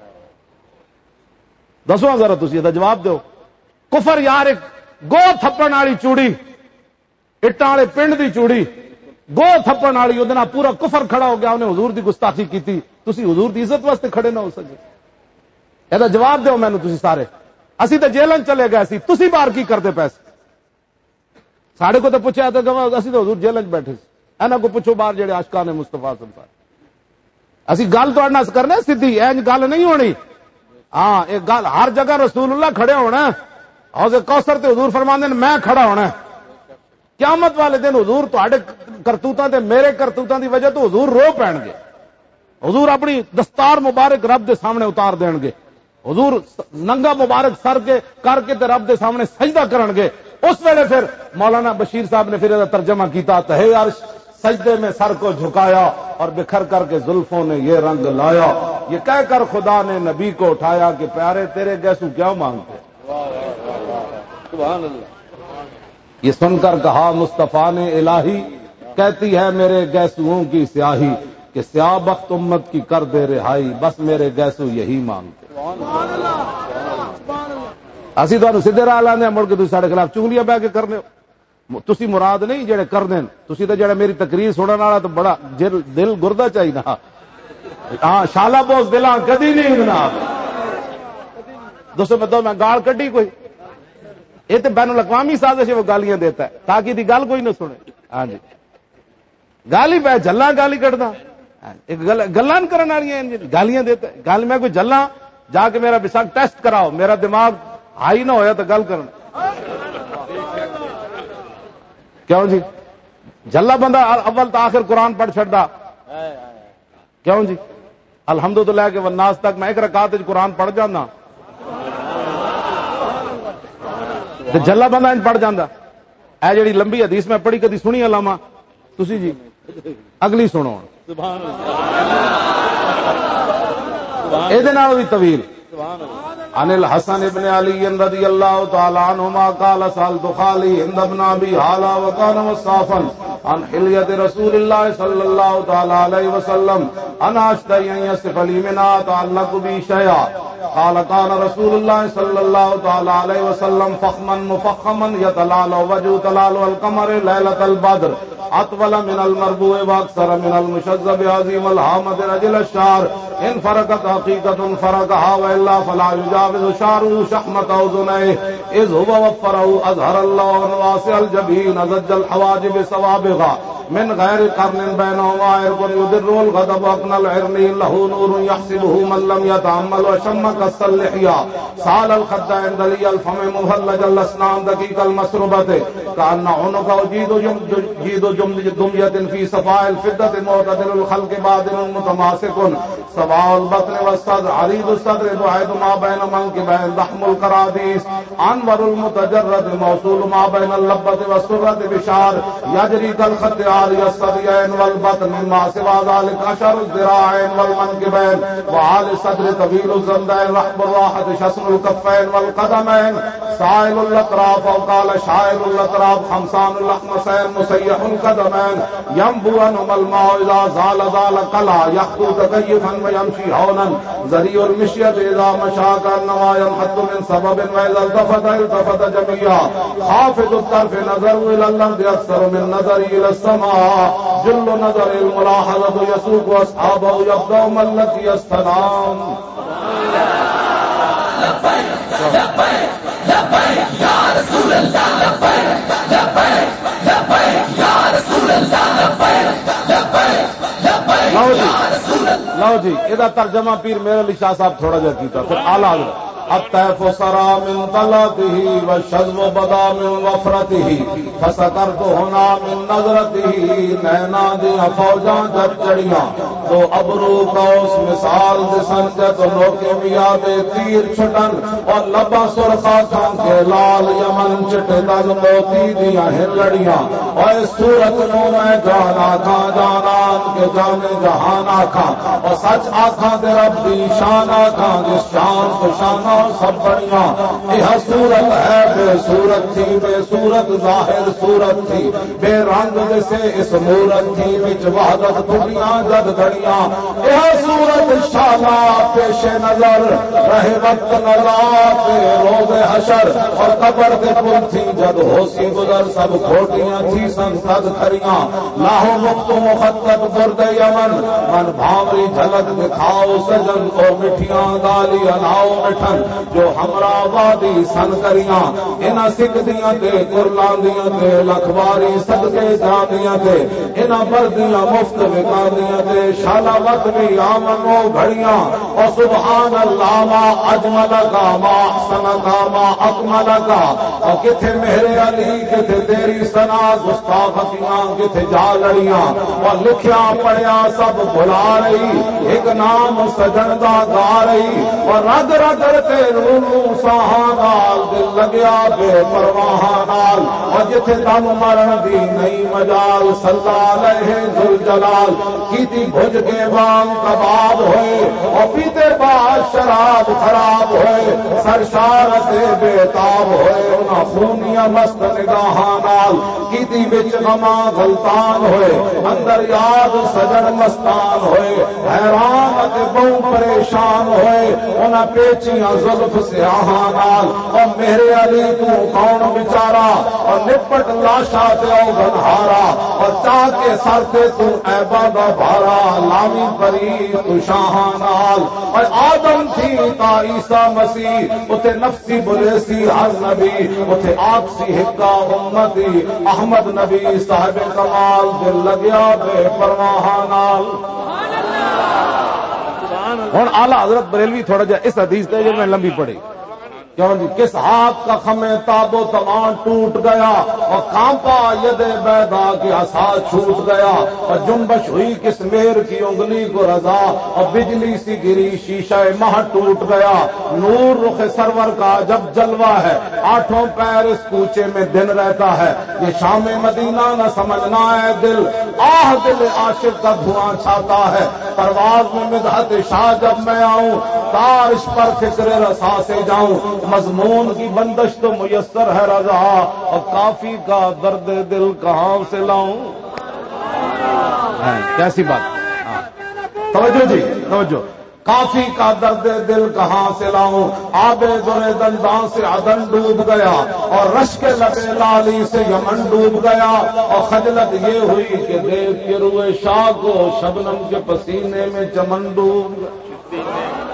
دسو ذرا تسی یہ جواب دو. کفر یار ایک گو تھپن والی چوڑی اٹاں والے پنڈ دی چوڑی گو تھپن والی وہ پورا کفر کھڑا ہو گیا انہیں حضور دی گستاخی کی. تسی حضور دی عزت واسطے کھڑے نہ ہو سکے؟ یہ جواب دو مینوں تسی سارے. اسی تو جیلن چلے گئے سی تسی باہر کی کرتے پیسے؟ ساڑے کو تو پوچھا تو اسی تو حضور جیلن بیٹھے سی. اینا کو پوچھو باہر جڑے عاشقان مصطفیٰ سن. اسی گل تو اڑنا کرنا سیدھی اینج گل نہیں ہونی. ہاں ایک گل ہر جگہ رسول اللہ کھڑے ہونا. حوض کوثر تے حضور فرماندے نے میں کھڑا ہونا. قیامت والے دن حضور تہاڈے کرتوتاں تے میرے کرتوتاں دی وجہ تو حضور رو پین گے. حضور اپنی دستار مبارک رب دے سامنے اتار دین گے. حضور ننگا مبارک سر کے کر کے تے رب دے سامنے سجدہ کرن گے. اس ویلے پھر مولانا بشیر صاحب نے پھر یہ ترجمہ کیتا تہے عرش سجدے میں سر کو جھکایا اور بکھر کر کے زلفوں نے یہ رنگ لایا. یہ کہہ کر خدا نے نبی کو اٹھایا کہ پیارے تیرے گیسو کیا مانگتے؟ سبحان اللہ. یہ سن کر کہا مصطفیٰ نے الہی کہتی ہے میرے گیسوؤں کی سیاہی کہ سیاہ بخت امت کی کر دے رہائی بس میرے گیسو یہی مانگتے. اسی تو سیدھے راہ لانے مڑ کے تسی ساڈے خلاف چنگلیاں بہ کے کرنے ہو. تسی مراد نہیں جڑے کر دین. تسی تو جڑا میری تقریر سنن والا تو بڑا دل گردہ چاہیے نا. ہاں شالا بوس دلاں کدی نہیں جناب. دوستو میں میں گال کڈی کوئی یہ تو بین الاقوامی سازش ہے وہ گالیاں دیتا ہے تاکہ دی گل کوئی نہ سنے. ہاں جی گالی پہ جلا گالی کٹدا گلاں کرن والی گالیاں دیتا ہے. گل میں کوئی جلا جا کے میرا بساک ٹیسٹ کراؤ میرا دماغ ہائی نہ ہویا تو گل کرنا. کیوں جی جلا بندہ اول تاخر قرآن پڑھ چھڑدا کیوں جی؟ الحمد تو لے کے والناس تک میں ایک رکعت وچ قرآن پڑھ جانا تے جلا بندہ انج پڑھ جاندا. اے جڑی لمبی حدیث میں پڑھی کدی سنی علامہ تسی جی؟ اگلی سنو سبحان اللہ. اے دے نال وی طویل سبحان اللہ. عن الحسن ابن علی رضی اللہ تعالی عنہما قال سألت خالی عند ابن ابی حالا وكان مصافا عن حلیت رسول اللہ صلی اللہ تعالی علیہ وسلم انا اشتہی ان یصف لی منها تعلق بی شیئا قال كان رسول اللہ صلی اللہ تعالی علیہ وسلم فخما مفخما يتلال وجه تلال القمر ليلة البدر اطول من المربوع واكثر من المشذب عظيم الهامة رجل الشعر ان فرقت حقيقة فرقها والا فلا يجاوز شعره شحمة اذنيه اذ هو وفره اظهر الله واسع الجبين زج الحواجب سوابغا من غیر قرن بینهما عرق یدر الغضب اقن العرنین له نور يحسبه من لم يتعمل وشمك الصلحیا سال الخد عند لي الفم مهلج الاسنان دقیق المسربت كأن عنق جید جید دمية في صفاء الفدة معتدل الخلق بادن متماسك سواء البطن والصدر عريض الصدر بعيد ما بين منكبين ضخم القراديس انور المتجرد موصول ما بين اللبة والسرة بشعر يجري كالخط عالي الصديين والبطن مما سوى ذلك أشر الذراعين والمنكبين وعالي الصدر طويل الزندين رحب الراحة شسن الكفين والقدمين سائل الأطراف وقال شائل الأطراف خمسان الأخمسين مسيح القدمين ينبو عنهم الماء إذا زال زال قلع يخطو تكيفا ويمشي هونا زريع المشية إذا مشى كأنما ينحط من سبب وإذا التفت التفت جميعا خافض الطرف نظر إلى الأرض أكثر من نظر إلى السماء جل نظر الملاحظة يسوق أصحابه يبدأ من التي يستنام لبيك لبيك لبيك يا رسول الله لبيك لبيك لبيك يا رسول الله لبيك لبيك لبيك يا رسول الله. لو جی یہ ترجمہ پیر میرے علی شاہ صاحب تھوڑا جا کیتا پھر اعلی حضرت الطیف سرا من طلعته والشذب بدا من وفرته فسکرت ہنا من نظرته نینا دیا فوجاں جب چڑیاں تو ابرو کا اس مثال دسن جت لوکے میا دے تیر چھٹن اور لبا سرخا کھان کے لال یمن چٹے دل موتی دیا ہلڑیاں اور صورت نو میں جانا کھا جانا کے جانے جہان آکھا اور سچ آکھا دے رب دی شان آکھا جس شان کو شانہ سب بڑیاں یہ صورت ہے بے صورت تھی بے صورت ظاہر صورت تھی بے رنگ جسے اس مورت تھی وچ وحدت دنیا جد گھڑیاں یہ صورت شانہ پیش نظر رہے وقت نظر روز حشر اور قبر کے پل تھی جد ہوسی گزر سب کھوٹیاں تھی سن صد کھریاں لاہو مکت مخطط برد یمن من بھاوری جھلک دکھاؤ سجن اور مٹھیاں گالی اناؤ مٹھن جو ہمرا وادی سن کریاں انہ سکھ دیاں تے قرلان دیاں تے لکھواری صدقے جانیاں تے انہ بردیاں مفت وکا دیاں تے شالا وقت بھی آمنو گھڑیاں اور سبحان اللہ ما اجمل کا ما احسن کا ما اکمل کا اور کتھے میرے علی کتھے تیری سنا گستاخیاں کتھے جا لڑیاں اور لکھیا پڑھیا سب بھلا رہی ایک نام سجن دا گا رہی اور رگ رگ تے روح ساہاں نال دل لگیا بے پرواہ نال اور جتھے دم مرن دی نئی مجال صلی علیہ ذل جلال کیتی بھج کے بام کباب ہوئے اور پیتے بعد شراب خراب ہوئے سرشار سے بے تاب ہوئے انہاں خونیاں مست نگاہاں نال کیتی بچ غما غلطان ہوئے اندر یاد سجن مستان ہوئے حیران تے بہو پریشان ہوئے انہاں پیچیاں زلف سیاہاں نال اور میرے علی تو کون بیچارا اور نپٹ لاشا تے او گنہارا اور چاہ کے سر تے تو عیبا دا بھارا لامی پری تو شاہاں نال اور آدم تھی تا عیسیٰ مسیح اتے نفسی بلیسی ہر نبی اتے آپسی حکا امتی احمد نبی صاحب کمال دل لگیا بے پرواہ نال ہوں آلہ حضرت بریلوی تھوڑا جا اس حدیث دے جو میں لمبی پڑی کیوں جی کس ہاتھ کا خمے تاب و تمان ٹوٹ گیا اور کانپا ید بیدا کی عصا چھوٹ گیا اور جنبش ہوئی کس میر کی انگلی کو رضا اور بجلی سی گری شیشہ ماہ ٹوٹ گیا نور رخ سرور کا جب جلوہ ہے آٹھوں پیر اس کوچے میں دن رہتا ہے یہ شام مدینہ نہ سمجھنا ہے دل آہ دل عاشق کا دھواں چھاتا ہے پرواز میں مدحت شاہ جب میں آؤں تارش پر فکر رسا سے جاؤں مضمون کی بندش تو میسر ہے رضا اور کافی کا درد دل کہاں سے لاؤں کیسی بات توجہ جی توجہ کافی کا درد دل کہاں سے لاؤں آبے درے دندان سے عدن ڈوب گیا اور رش کے لبے لالی سے یمن ڈوب گیا اور خجلت یہ ہوئی کہ دیکھ کے روئے شاہ کو شبنم کے پسینے میں چمن ڈوب گیا